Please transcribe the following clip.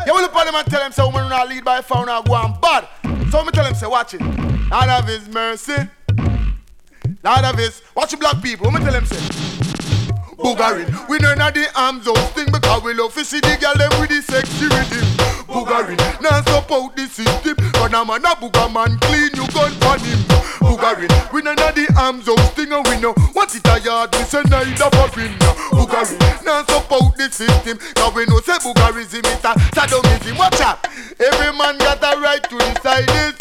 You will upon them and tell them, say, woman not lead by phone or go on bad. So me tell them, say, watch it. Lord of His mercy. Lord of His. Watch the black people. What me tell them, say? Boogarin. We know not the arms of thing because we love to see the girl them with the sexy rhythm. Boogarin. Now support the system. But I'm a booger man clean you gun for him. Boogarin. We know not the arms of thing and we know what it a yard. We say neither for him. Boogarin. Now support the system. Cause we know say boogarism is a sadomism. Watch out. Every man got a right to decide his